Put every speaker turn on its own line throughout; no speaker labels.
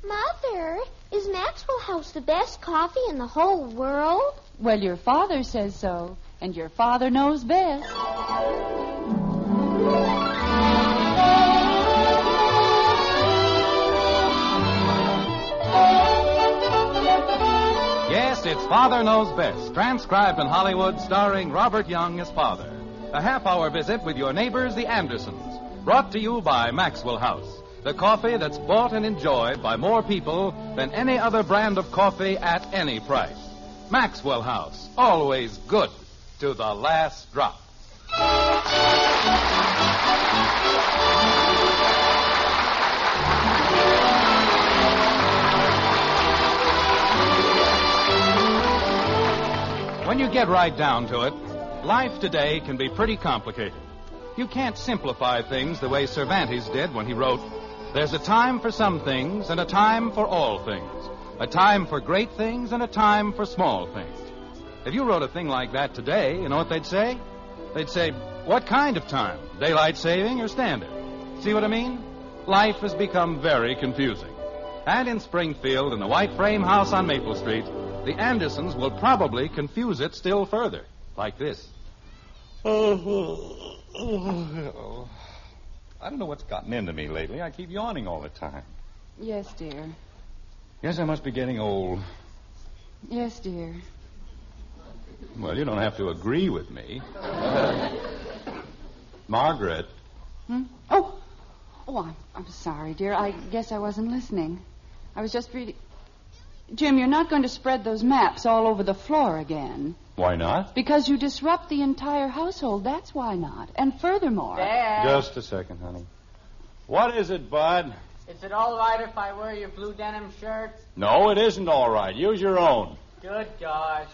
Mother, is Maxwell House the best coffee in the whole world?
Well, your father says so, and your father knows best.
Yes, it's Father Knows Best, transcribed in Hollywood, starring Robert Young as father. A half-hour visit with your neighbors, the Andersons. Brought to you by Maxwell House, the coffee that's bought and enjoyed by more people than any other brand of coffee at any price. Maxwell House, always good to the last drop. When you get right down to it, life today can be pretty complicated. You can't simplify things the way Cervantes did when he wrote, "There's a time for some things and a time for all things. A time for great things and a time for small things." If you wrote a thing like that today, you know what they'd say? They'd say, "What kind of time? Daylight saving or standard?" See what I mean? Life has become very confusing. And in Springfield, in the white frame house on Maple Street, the Andersons will probably confuse it still further, like this.
I don't know what's gotten into me lately. I keep yawning all the time.
Yes, dear.
Guess I must be getting old.
Yes, dear.
Well, you don't have to agree with me. Margaret.
Oh, I'm sorry, dear. I guess I wasn't listening. I was just reading. Jim, you're not going to spread those maps all over the floor again.
Why not?
Because you disrupt the entire household. That's why not. And furthermore...
Dad.
Just a second, honey. What is it, Bud?
Is it all right if I wear your blue denim shirt?
No, it isn't all right. Use your own.
Good gosh.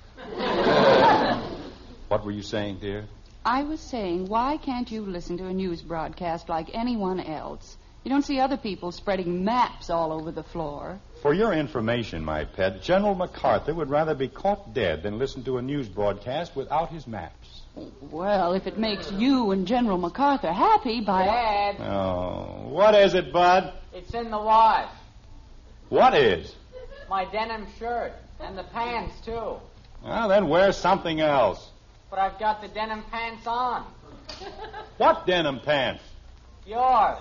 What were you saying, dear?
I was saying, why can't you listen to a news broadcast like anyone else? You don't see other people spreading maps all over the floor.
For your information, my pet, General MacArthur would rather be caught dead than listen to a news broadcast without his maps.
Well, if it makes you and General MacArthur happy by...
Dad.
Oh, what is it, Bud?
It's in the wash.
What is?
My denim shirt. And the pants, too.
Well, then wear something else.
But I've got the denim pants on.
What denim pants?
Yours.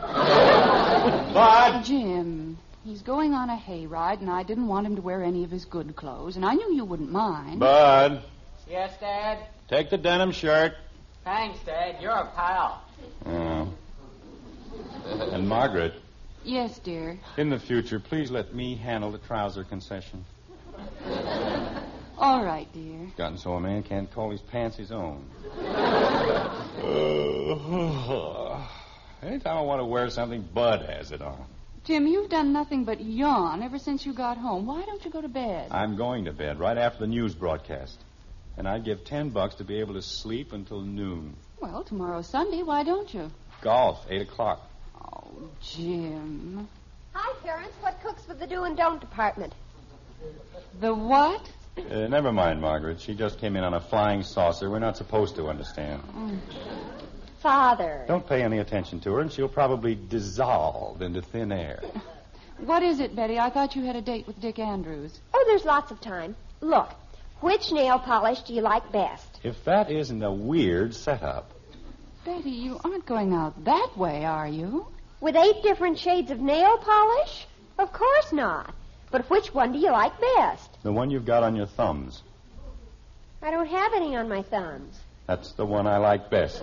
Bud!
Jim, he's going on a hayride, and I didn't want him to wear any of his good clothes, and I knew you wouldn't mind.
Bud,
Yes, Dad?
take the denim shirt.
Thanks, Dad. You're a pal.
Oh. And Margaret,
Yes, dear.
in the future, please let me handle the trouser concession.
All right, dear.
Gotten so a man can't call his pants his own. Anytime I want to wear something, Bud has it on.
Jim, you've done nothing but yawn ever since you got home. Why don't you go to bed?
I'm going to bed right after the news broadcast. And I'd give $10 to be able to sleep until noon.
Well, tomorrow's Sunday. Why don't you?
Golf, 8 o'clock.
Oh, Jim.
Hi, parents. What cooks for the do and don't department?
The what?
Never mind, Margaret. She just came in on a flying saucer. We're not supposed to understand.
Father.
Don't pay any attention to her, and she'll probably dissolve into thin air.
What is it, Betty? I thought you had a date with Dick Andrews.
Oh, there's lots of time. Look, which nail polish do you like best?
If that isn't a weird setup.
Betty, you aren't going out that way, are you?
With 8 different shades of nail polish? Of course not. But which one do you like best?
The one you've got on your thumbs.
I don't have any on my thumbs.
That's the one I like best.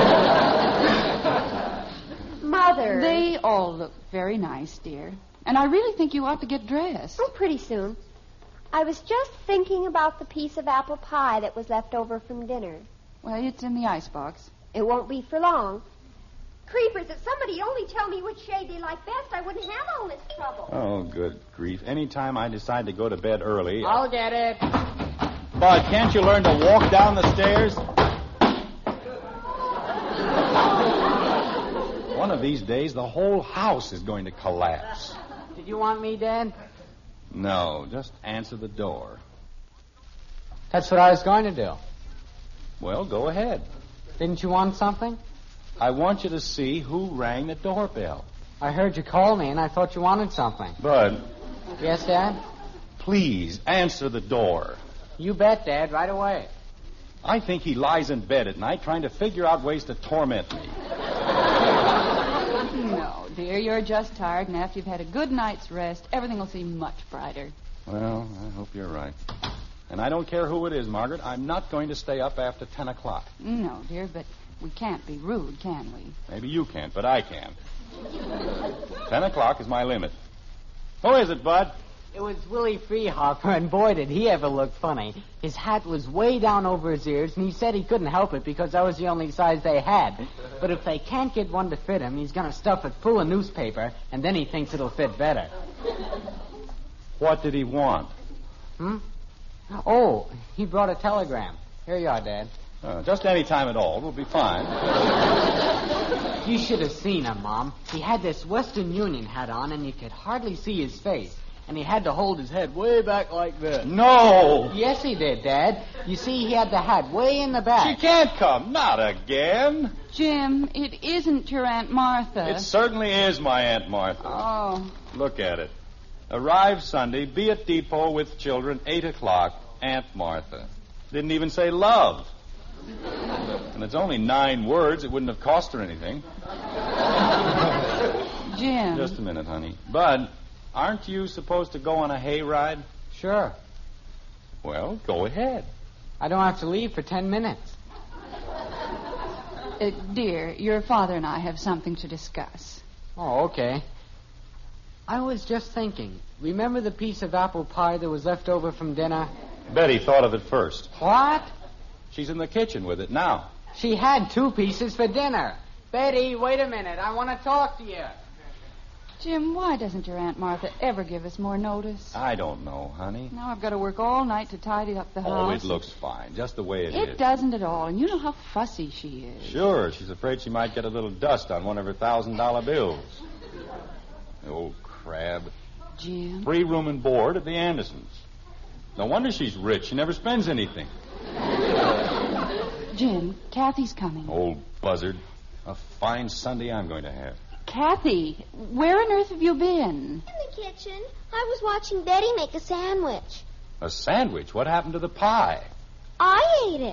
Mother.
They all look very nice, dear. And I really think you ought to get dressed.
Oh, pretty soon. I was just thinking about the piece of apple pie that was left over from dinner.
Well, it's in the icebox.
It won't be for long. Creepers, if somebody only tell me which shade they like best, I wouldn't have all this trouble.
Oh, good grief. Anytime I decide to go to bed early...
I'll get it.
Bud, can't you learn to walk down the stairs? One of these days, the whole house is going to collapse.
Did you want me, Dad?
No, just answer the door.
That's what I was going to do.
Well, go ahead.
Didn't you want something?
I want you to see who rang the doorbell.
I heard you call me, and I thought you wanted something.
Bud,
Yes, Dad?
please answer the door.
You bet, Dad, right away.
I think he lies in bed at night trying to figure out ways to torment me.
No, dear, you're just tired, and after you've had a good night's rest, everything will seem much brighter.
Well, I hope you're right. And I don't care who it is, Margaret. I'm not going to stay up after 10 o'clock.
No, dear, but we can't be rude, can we?
Maybe you can't, but I can. 10 o'clock is my limit. Who is it, Bud?
It was Willie Freehopper, and boy, did he ever look funny. His hat was way down over his ears, and he said he couldn't help it because that was the only size they had. But if they can't get one to fit him, he's going to stuff it full of newspaper, and then he thinks it'll fit better.
What did he want?
Oh, he brought a telegram. Here you are, Dad.
Just any time at all. We'll be fine.
You should have seen him, Mom. He had this Western Union hat on, and you could hardly see his face. And he had to hold his head way back like this.
No!
Yes, he did, Dad. You see, he had the hat way in the back.
She can't come. Not again.
Jim, it isn't your Aunt Martha.
It certainly is my Aunt Martha.
Oh.
Look at it. Arrive Sunday, be at depot with children, 8 o'clock, Aunt Martha. Didn't even say love. And it's only 9 words. It wouldn't have cost her anything.
Jim.
Just a minute, honey. Bud, aren't you supposed to go on a hayride?
Sure.
Well, go ahead.
I don't have to leave for 10 minutes.
Dear, your father and I have something to discuss.
Oh, okay. I was just thinking. Remember the piece of apple pie that was left over from dinner?
Betty thought of it first.
What?
She's in the kitchen with it now.
She had 2 pieces for dinner. Betty, wait a minute. I want to talk to you.
Jim, why doesn't your Aunt Martha ever give us more notice?
I don't know, honey.
Now I've got to work all night to tidy up the house.
Oh, it looks fine, just the way it is.
It doesn't at all, and you know how fussy she is.
Sure, she's afraid she might get a little dust on one of her $1,000 bills. The old crab.
Jim.
Free room and board at the Andersons. No wonder she's rich. She never spends anything.
Jim, Kathy's coming.
Old buzzard. A fine Sunday I'm going to have.
Kathy, where on earth have you been?
In the kitchen. I was watching Betty make a sandwich.
A sandwich? What happened to the pie?
I ate it.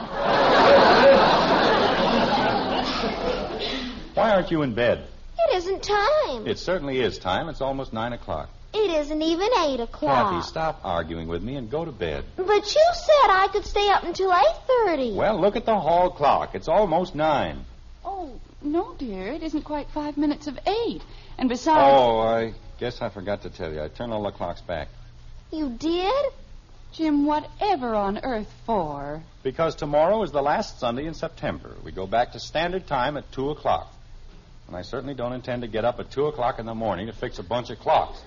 Why aren't you in bed?
It isn't time.
It certainly is time. It's almost 9 o'clock.
It isn't even 8 o'clock.
Kathy, stop arguing with me and go to bed.
But you said I could stay up until 8:30.
Well, look at the hall clock. It's almost 9.
Oh, no, dear. It isn't quite 5 minutes of 8. And besides...
Oh, I guess I forgot to tell you. I turned all the clocks back.
You did?
Jim, whatever on earth for?
Because tomorrow is the last Sunday in September. We go back to standard time at 2 o'clock. And I certainly don't intend to get up at 2 o'clock in the morning to fix a bunch of clocks.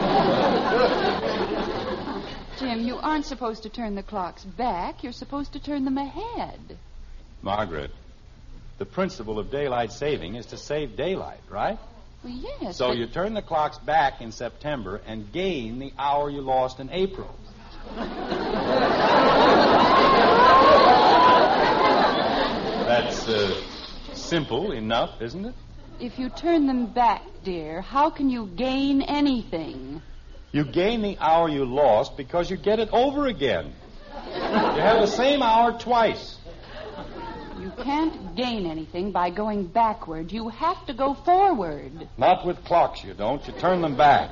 Jim, you aren't supposed to turn the clocks back. You're supposed to turn them ahead.
Margaret, the principle of daylight saving is to save daylight, right?
Well, yes.
So
but...
you turn the clocks back in September and gain the hour you lost in April. That's simple enough, isn't it?
If you turn them back, dear, how can you gain anything?
You gain the hour you lost because you get it over again. You have the same hour twice.
You can't gain anything by going backward. You have to go forward.
Not with clocks, you don't. You turn them back.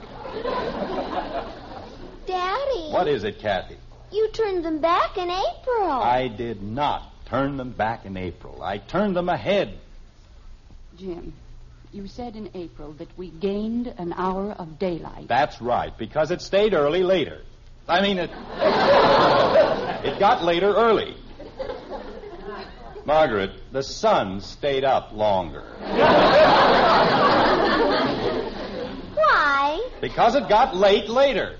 Daddy.
What is it, Kathy?
You turned them back in April.
I did not turn them back in April. I turned them ahead.
Jim, you said in April that we gained an hour of daylight.
That's right, because it stayed early later. I mean, it got later early. Margaret, the sun stayed up longer.
Why?
Because it got late later.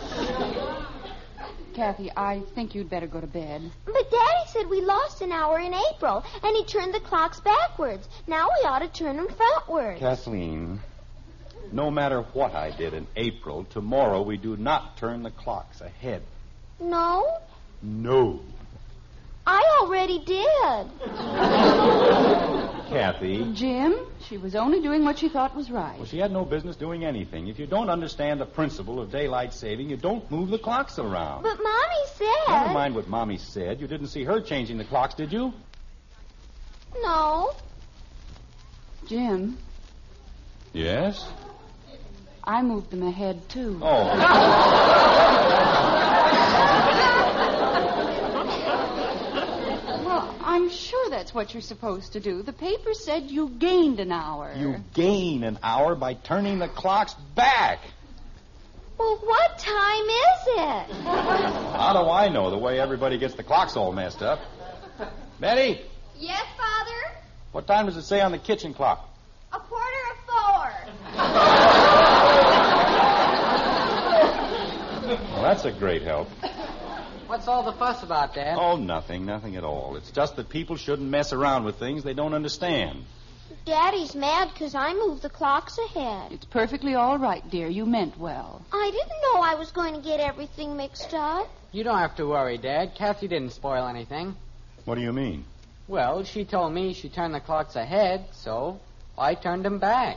Kathy, I think you'd better go to bed.
But Daddy said we lost an hour in April, and he turned the clocks backwards. Now we ought to turn them frontwards.
Kathleen, no matter what I did in April, tomorrow we do not turn the clocks ahead.
No?
No.
I already did.
Kathy.
Jim, she was only doing what she thought was right.
Well, she had no business doing anything. If you don't understand the principle of daylight saving, you don't move the clocks around.
But Mommy said...
Never mind what Mommy said. You didn't see her changing the clocks, did you?
No.
Jim,
Yes?
I moved them ahead, too.
Oh.
Well, I'm sure that's what you're supposed to do. The paper said you gained an hour.
You gain an hour by turning the clocks back.
Well, what time is it?
How do I know the way everybody gets the clocks all messed up? Betty,
Yes, Father?
what time does it say on the kitchen clock?
4:45.
Well, that's a great help.
What's all the fuss about, Dad?
Oh, nothing at all. It's just that people shouldn't mess around with things they don't understand.
Daddy's mad because I moved the clocks ahead.
It's perfectly all right, dear. You meant well.
I didn't know I was going to get everything mixed up.
You don't have to worry, Dad. Kathy didn't spoil anything.
What do you mean?
Well, she told me she turned the clocks ahead, so I turned them back.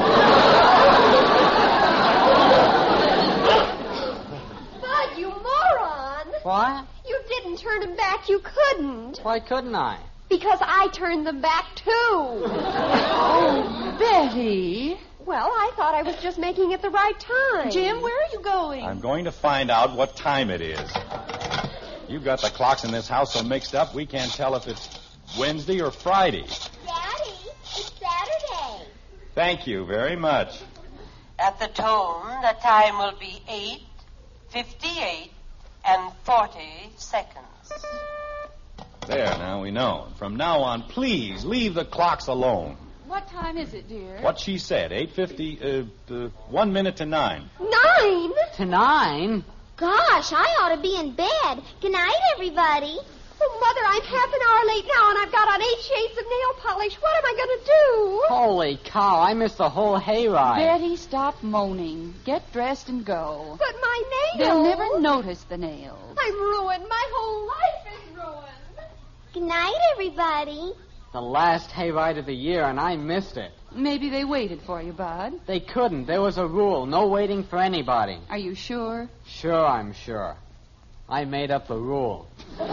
Bud, you moron!
What?
You didn't turn them back. You couldn't.
Why couldn't I?
Because I turned them back, too.
Oh, Betty.
Well, I thought I was just making it the right time.
Jim, where are you going?
I'm going to find out what time it is. You've got the clocks in this house so mixed up we can't tell if it's Wednesday or Friday.
Daddy, it's Saturday.
Thank you very much.
At the tone, the time will be 8:58 and 40 seconds.
There, now we know. From now on, please leave the clocks alone.
What time is it, dear?
What she said, 8:50, 1 minute to 9.
9?
To 9?
Gosh, I ought to be in bed. Good night, everybody. Oh, Mother, I'm half an hour late now, and I've got on 8 shades of nail polish. What am I going to do?
Holy cow, I missed the whole hayride.
Betty, stop moaning. Get dressed and go.
But my nails.
They'll never notice the nails.
I'm ruined. My whole life is ruined. Good night, everybody.
The last hayride of the year, and I missed it.
Maybe they waited for you, Bud.
They couldn't. There was a rule. No waiting for anybody.
Are you sure?
Sure, I'm sure. I made up the rule.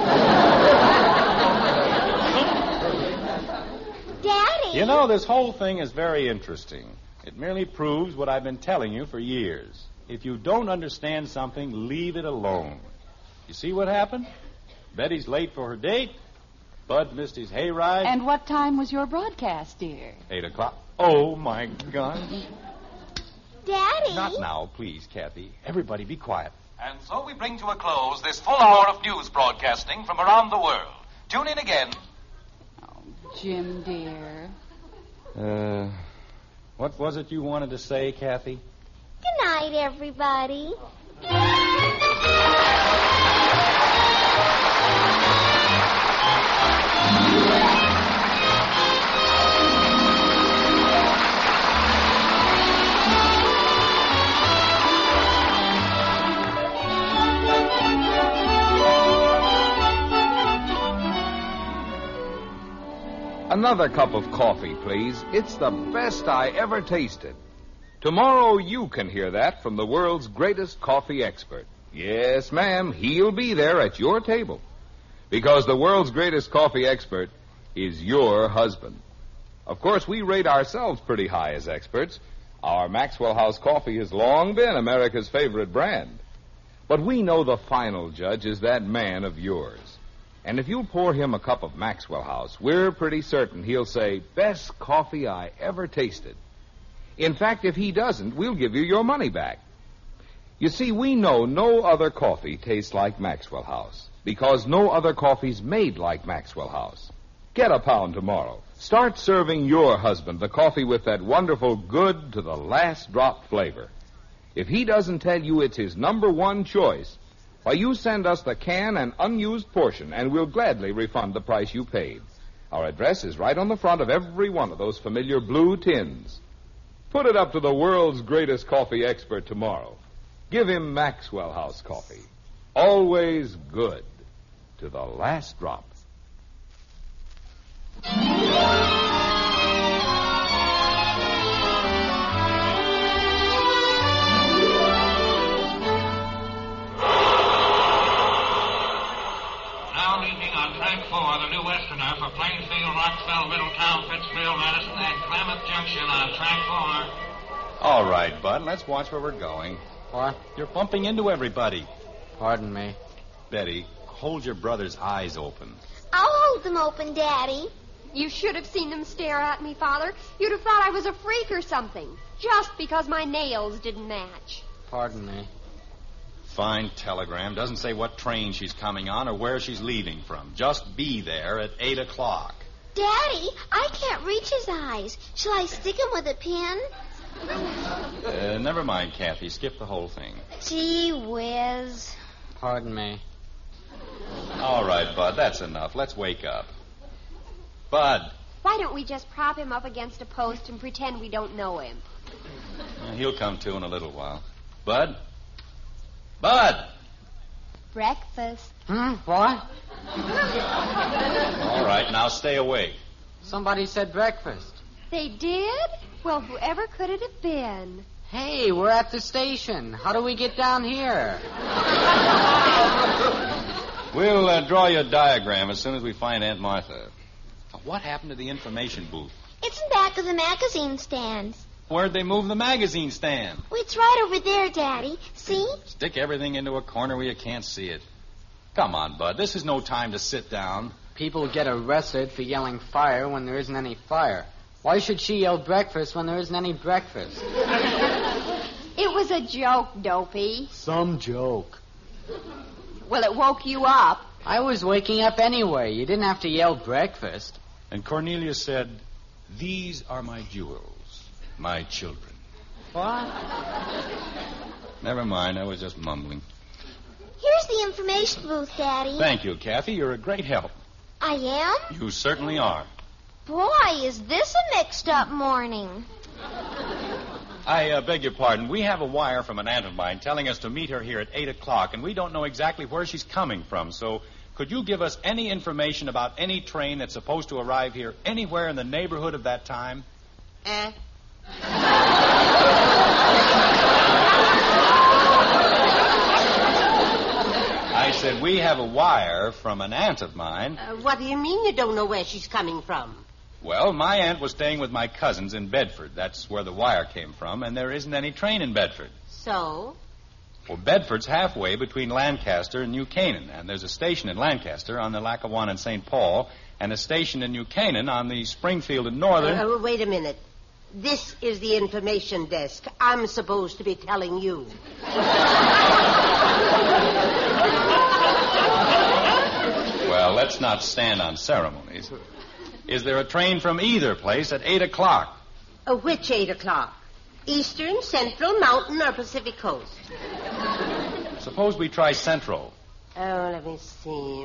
Daddy.
You know, this whole thing is very interesting. It merely proves what I've been telling you for years. If you don't understand something, leave it alone. You see what happened? Betty's late for her date. Bud missed his hayride.
And what time was your broadcast, dear?
8 o'clock. Oh, my gosh.
Daddy.
Not now, please, Kathy. Everybody be quiet.
And so we bring to a close this full hour of news broadcasting from around the world. Tune in again.
Oh, Jim, dear.
What was it you wanted to say, Kathy?
Good night, everybody.
Another cup of coffee, please. It's the best I ever tasted. Tomorrow you can hear that from the world's greatest coffee expert. Yes, ma'am, he'll be there at your table. Because the world's greatest coffee expert is your husband. Of course, we rate ourselves pretty high as experts. Our Maxwell House coffee has long been America's favorite brand. But we know the final judge is that man of yours. And if you'll pour him a cup of Maxwell House, we're pretty certain he'll say, best coffee I ever tasted. In fact, if he doesn't, we'll give you your money back. You see, we know no other coffee tastes like Maxwell House, because no other coffee's made like Maxwell House. Get a pound tomorrow. Start serving your husband the coffee with that wonderful good to the last drop flavor. If he doesn't tell you it's his number one choice, why, you send us the can and unused portion, and we'll gladly refund the price you paid. Our address is right on the front of every one of those familiar blue tins. Put it up to the world's greatest coffee expert tomorrow. Give him Maxwell House coffee. Always good to the last drop.
Rockville, Middletown, Pittsfield, Madison, and Klamath Junction on track 4.
All right, Bud, let's watch where we're going.
What?
You're bumping into everybody.
Pardon me.
Betty, hold your brother's eyes open.
I'll hold them open, Daddy.
You should have seen them stare at me, Father. You'd have thought I was a freak or something, just because my nails didn't match.
Pardon me.
Fine telegram. Doesn't say what train she's coming on or where she's leaving from. Just be there at 8 o'clock.
Daddy, I can't reach his eyes. Shall I stick him with a pin?
Never mind, Kathy. Skip the whole thing.
Gee whiz.
Pardon me.
All right, Bud, that's enough. Let's wake up. Bud.
Why don't we just prop him up against a post and pretend we don't know him?
He'll come to in a little while. Bud? Bud!
Breakfast.
What?
All right, now stay awake.
Somebody said breakfast.
They did? Well, whoever could it have been?
Hey, we're at the station. How do we get down here?
We'll draw you a diagram as soon as we find Aunt Martha. What happened to the information booth?
It's in back of the magazine stand.
Where'd they move the magazine stand?
Well, it's right over there, Daddy. See?
Stick everything into a corner where you can't see it. Come on, Bud. This is no time to sit down.
People get arrested for yelling fire when there isn't any fire. Why should she yell breakfast when there isn't any breakfast?
It was a joke, Dopey.
Some joke.
Well, it woke you up.
I was waking up anyway. You didn't have to yell breakfast.
And Cornelia said, "These are my jewels, my children."
What?
Never mind, I was just mumbling.
Here's the information booth, Daddy.
Thank you, Kathy. You're a great help.
I am?
You certainly are.
Boy, is this a mixed-up morning.
I beg your pardon. We have a wire from an aunt of mine telling us to meet her here at 8 o'clock, and we don't know exactly where she's coming from. So could you give us any information about any train that's supposed to arrive here anywhere in the neighborhood of that time? I said we have a wire from an aunt of mine.
What do you mean you don't know where she's coming from?
Well, my aunt was staying with my cousins in Bedford. That's where the wire came from, and there isn't any train in Bedford.
So?
Well, Bedford's halfway between Lancaster and New Canaan, and there's a station in Lancaster on the Lackawanna and St. Paul, and a station in New Canaan on the Springfield and Northern...
wait a minute. This is the information desk. I'm supposed to be telling you.
Well, let's not stand on ceremonies. Is there a train from either place at 8 o'clock?
Which 8 o'clock? Eastern, Central, Mountain, or Pacific Coast?
Suppose we try Central.
Oh, let me see.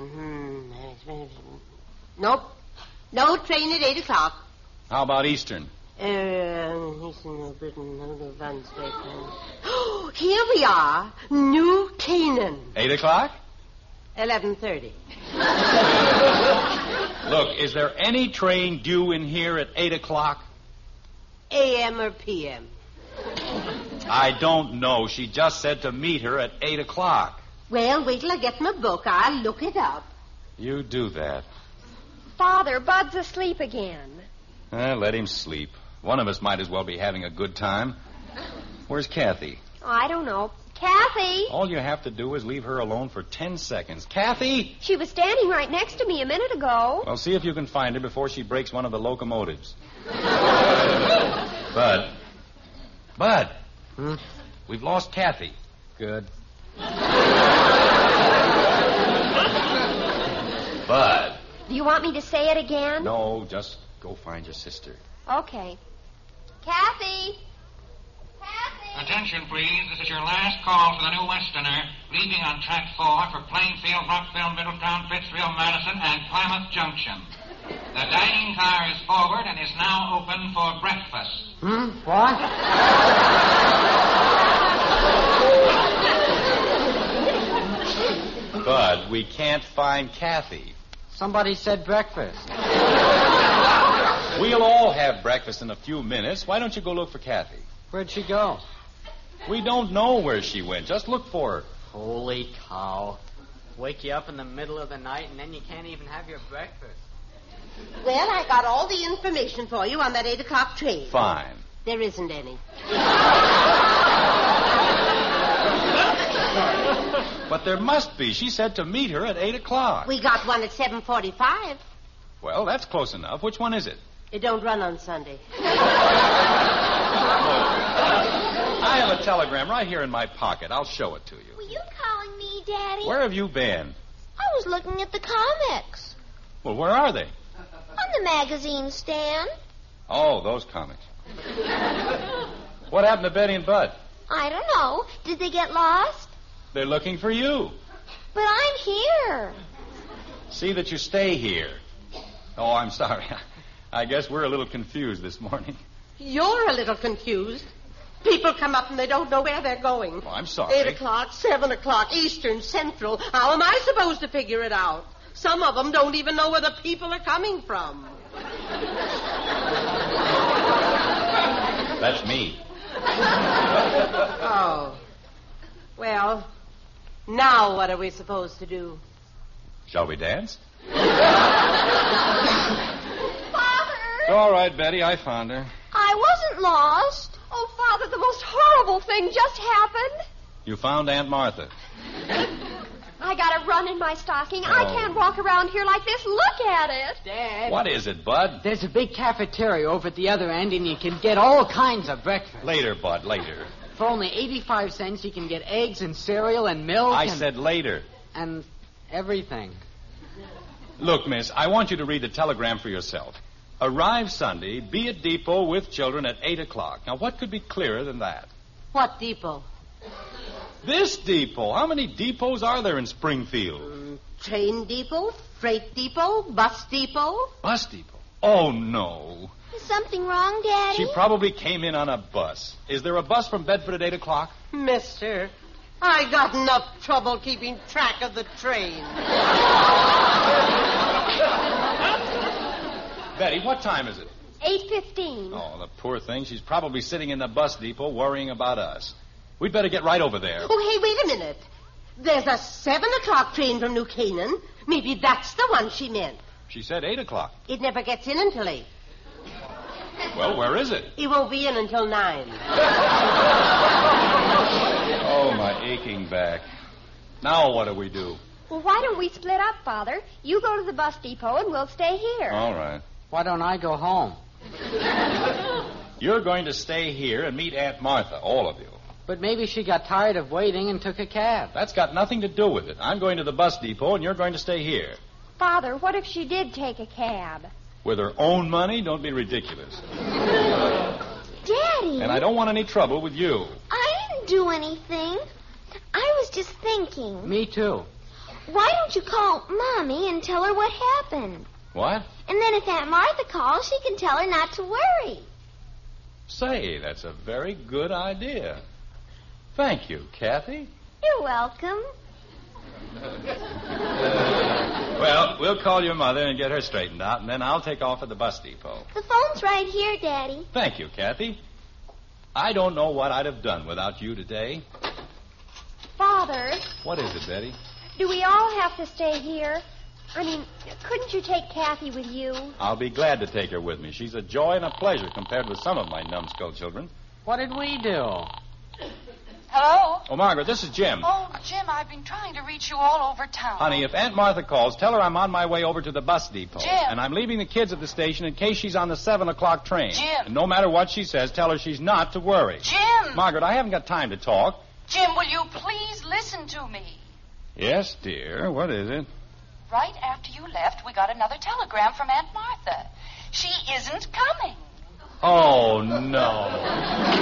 Nope. No train at 8 o'clock.
How about Eastern?
Eastern, Britain, run straight. Oh, here we are. New Canaan.
8 o'clock?
11:30.
Look, is there any train due in here at 8 o'clock?
A.M. or P.M.?
I don't know. She just said to meet her at 8 o'clock.
Well, wait till I get my book. I'll look it up.
You do that.
Father, Bud's asleep again.
Let him sleep. One of us might as well be having a good time. Where's Kathy?
Oh, I don't know. Kathy!
All you have to do is leave her alone for 10 seconds. Kathy!
She was standing right next to me a minute ago.
Well, see if you can find her before she breaks one of the locomotives. Bud. Bud. We've lost Kathy.
Good.
Bud.
Do you want me to say it again?
No, just go find your sister.
Okay. Kathy!
Attention, please. This is your last call for the New Westerner, leaving on track 4 for Plainfield, Rockville, Middletown, Pittsfield, Madison, and Klamath Junction. The dining car is forward and is now open for breakfast.
What?
Bud, we can't find Kathy.
Somebody said breakfast.
We'll all have breakfast in a few minutes. Why don't you go look for Kathy?
Where'd she go?
We don't know where she went. Just look for her.
Holy cow. Wake you up in the middle of the night and then you can't even have your breakfast.
Well, I got all the information for you on that 8 o'clock train.
Fine.
There isn't any.
But there must be. She said to meet her at 8 o'clock.
We got one at 7:45.
Well, that's close enough. Which one is it?
It don't run on Sunday.
I have a telegram right here in my pocket. I'll show it to you.
Were you calling me, Daddy?
Where have you been?
I was looking at the comics.
Well, where are they?
On the magazine stand.
Oh, those comics. What happened to Betty and Bud?
I don't know. Did they get lost?
They're looking for you.
But I'm here.
See that you stay here. Oh, I'm sorry. I guess we're a little confused this morning.
You're a little confused. People come up and they don't know where they're going.
Oh, I'm sorry.
8 o'clock, 7 o'clock, Eastern, Central. How am I supposed to figure it out? Some of them don't even know where the people are coming from.
That's me.
Oh. Well, now what are we supposed to do?
Shall we dance?
Father!
All right, Betty, I found her.
I wasn't lost.
Oh, Father, the most horrible thing just happened.
You found Aunt Martha.
I got a run in my stocking. I can't walk around here like this. Look at it.
Dad.
What is it, Bud?
There's a big cafeteria over at the other end, and you can get all kinds of breakfast.
Later, Bud, later.
For only 85 cents, you can get eggs and cereal and milk
I said later.
and everything.
Look, miss, I want you to read the telegram for yourself. Arrive Sunday, be at depot with children at 8 o'clock. Now, what could be clearer than that?
What depot?
This depot. How many depots are there in Springfield?
Train depot, freight depot, bus depot.
Bus depot. Oh, no.
Is something wrong, Daddy?
She probably came in on a bus. Is there a bus from Bedford at 8 o'clock?
Mister, I got enough trouble keeping track of the train.
Betty, what time is it?
8:15.
Oh, the poor thing. She's probably sitting in the bus depot worrying about us. We'd better get right over there.
Oh, hey, wait a minute. There's a 7 o'clock train from New Canaan. Maybe that's the one she meant.
She said 8 o'clock.
It never gets in until 8.
Well, where is it?
It won't be in until 9.
Oh, my aching back. Now what do we do?
Well, why don't we split up, Father? You go to the bus depot and we'll stay here.
All right.
Why don't I go home?
You're going to stay here and meet Aunt Martha, all of you.
But maybe she got tired of waiting and took a cab.
That's got nothing to do with it. I'm going to the bus depot, and you're going to stay here.
Father, what if she did take a cab?
With her own money? Don't be ridiculous.
Daddy!
And I don't want any trouble with you.
I didn't do anything. I was just thinking.
Me too.
Why don't you call Mommy and tell her what happened?
What?
And then if Aunt Martha calls, she can tell her not to worry.
Say, that's a very good idea. Thank you, Kathy.
You're welcome.
Well, we'll call your mother and get her straightened out, and then I'll take off at the bus depot.
The phone's right here, Daddy.
Thank you, Kathy. I don't know what I'd have done without you today.
Father,
What is it, Betty?
do we all have to stay here? I mean, couldn't you take Kathy with you?
I'll be glad to take her with me. She's a joy and a pleasure compared with some of my numbskull children.
What did we do?
Hello?
Oh, Margaret, this is Jim.
Oh, Jim, I've been trying to reach you all over town.
Honey, if Aunt Martha calls, tell her I'm on my way over to the bus depot.
Jim.
And I'm leaving the kids at the station in case she's on the 7 o'clock train.
Jim.
And no matter what she says, tell her she's not to worry.
Jim!
Margaret, I haven't got time to talk.
Jim, will you please listen to me?
Yes, dear. What is it?
Right after you left, we got another telegram from Aunt Martha. She isn't coming.
Oh, no.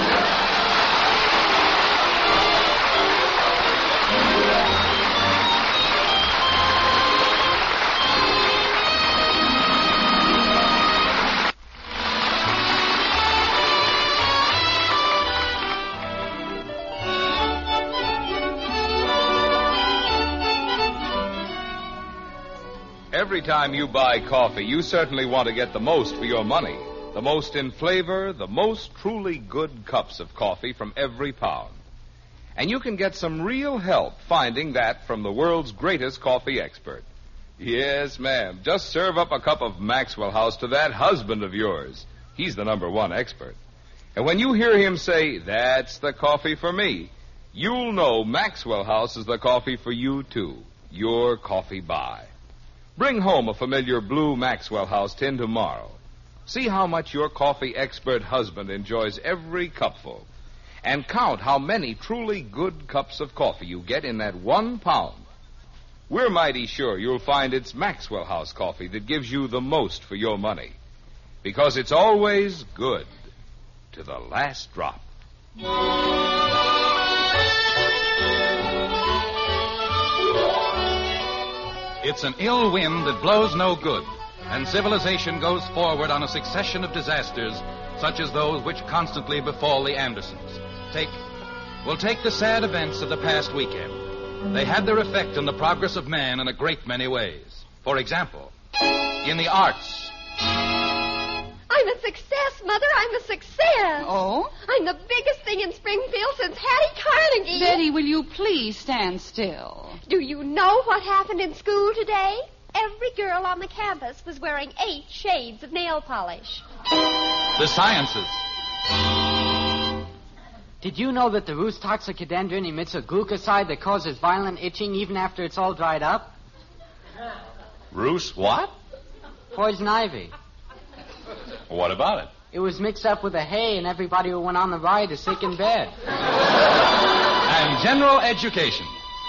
Every time you buy coffee, you certainly want to get the most for your money. The most in flavor, the most truly good cups of coffee from every pound. And you can get some real help finding that from the world's greatest coffee expert. Yes, ma'am. Just serve up a cup of Maxwell House to that husband of yours. He's the #1 expert. And when you hear him say, "That's the coffee for me," you'll know Maxwell House is the coffee for you, too. Your coffee buy. Bring home a familiar blue Maxwell House tin tomorrow. See how much your coffee expert husband enjoys every cupful. And count how many truly good cups of coffee you get in that 1 pound. We're mighty sure you'll find it's Maxwell House coffee that gives you the most for your money. Because it's always good to the last drop.
It's an ill wind that blows no good, and civilization goes forward on a succession of disasters such as those which constantly befall the Andersons. We'll take the sad events of the past weekend. They had their effect on the progress of man in a great many ways. For example, in the arts.
I'm a success, Mother. I'm a success.
Oh?
I'm the biggest thing in Springfield since Hattie Carnegie.
Betty, will you please stand still?
Do you know what happened in school today? Every girl on the campus was wearing 8 shades of nail polish.
The sciences.
Did you know that the rhus toxicodendron emits a glucoside that causes violent itching even after it's all dried up?
Rhus what?
Poison ivy.
What about it?
It was mixed up with the hay, and everybody who went on the ride is sick in bed.
And general education.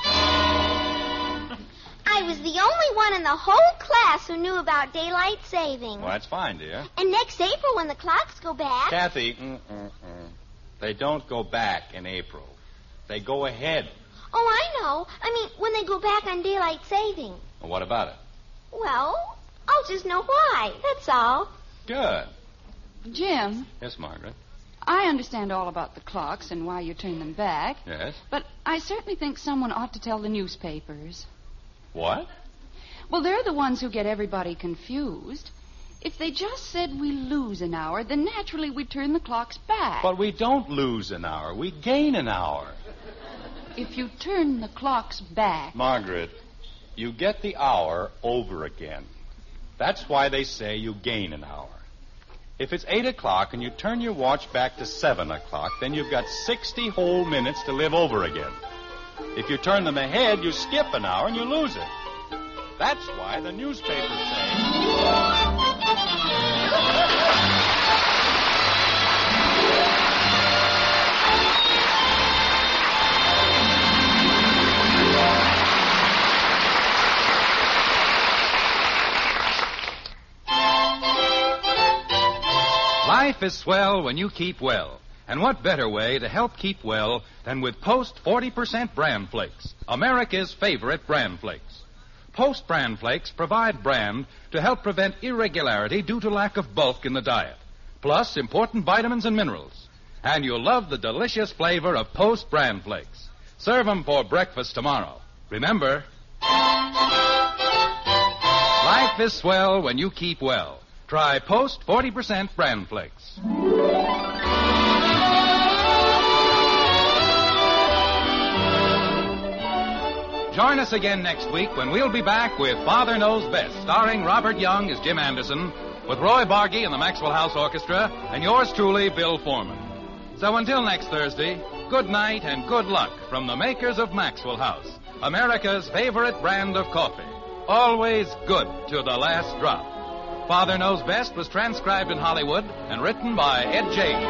I was the only one in the whole class who knew about daylight saving.
Well, that's fine, dear.
And next April, when the clocks go back...
Kathy, they don't go back in April. They go ahead.
Oh, I know. I mean, when they go back on daylight saving.
Well, what about it?
Well, I'll just know why. That's all.
Good.
Jim,
Yes, Margaret.
I understand all about the clocks and why you turn them back.
Yes?
But I certainly think someone ought to tell the newspapers.
What?
Well, they're the ones who get everybody confused. If they just said we lose an hour, then naturally we'd turn the clocks back.
But we don't lose an hour. We gain an hour.
If you turn the clocks back...
Margaret, you get the hour over again. That's why they say you gain an hour. If it's 8 o'clock and you turn your watch back to 7 o'clock, then you've got 60 whole minutes to live over again. If you turn them ahead, you skip an hour and you lose it. That's why the newspapers say...
Life is swell when you keep well. And what better way to help keep well than with Post 40% Bran Flakes, America's favorite bran flakes. Post Bran Flakes provide bran to help prevent irregularity due to lack of bulk in the diet, plus important vitamins and minerals. And you'll love the delicious flavor of Post Bran Flakes. Serve them for breakfast tomorrow. Remember, life is swell when you keep well. Try Post 40% Bran Flakes. Join us again next week when we'll be back with Father Knows Best, starring Robert Young as Jim Anderson, with Roy Bargy and the Maxwell House Orchestra, and yours truly, Bill Foreman. So until next Thursday, good night and good luck from the makers of Maxwell House, America's favorite brand of coffee. Always good to the last drop. Father Knows Best was transcribed in Hollywood and written by Ed James.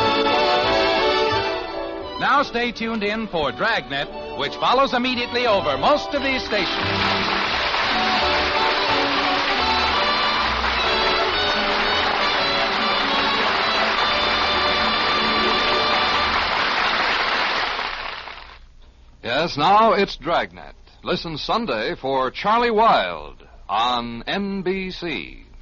Now stay tuned in for Dragnet, which follows immediately over most of these stations.
Yes, now it's Dragnet. Listen Sunday for Charlie Wilde on NBC.